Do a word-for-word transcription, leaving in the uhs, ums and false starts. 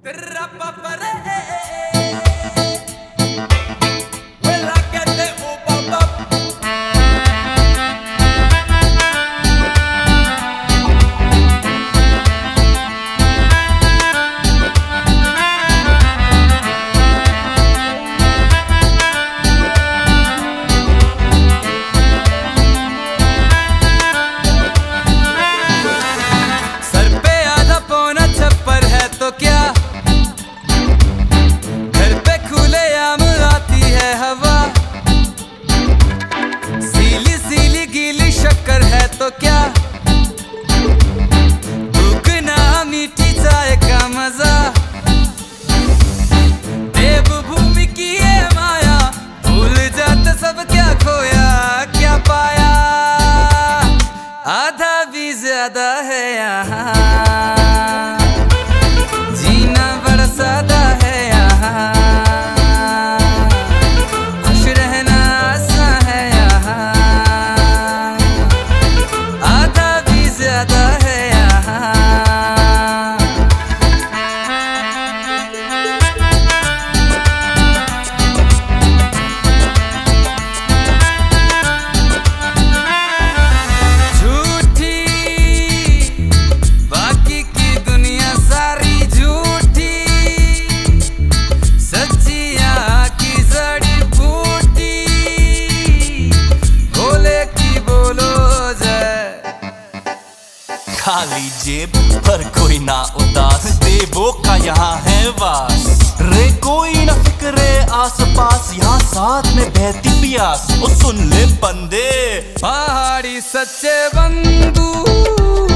शक्कर है तो क्या दुगना मीठी चाय का मजा। देवभूमि की ये माया भूल जाते सब क्या खोया क्या पाया। आधा भी ज्यादा है यहाँ, जीना बड़ा सादा है यहाँ, खुश रहना आसान है यहाँ। आधा भी ज्यादा है यहाँ। झूठी बाकी की दुनिया सारी झूठी, सच्चियाँ की जड़ी बूटी, बोले की बोलो जाए। खाली जेब पर कोई ना उदास, देवों का यहाँ है वास। रे कोई ना फिक्रे आस पास, यहाँ साथ में बहती प्यास। ओ सुन ले बंदे, पहाड़ी सच्चे बंधु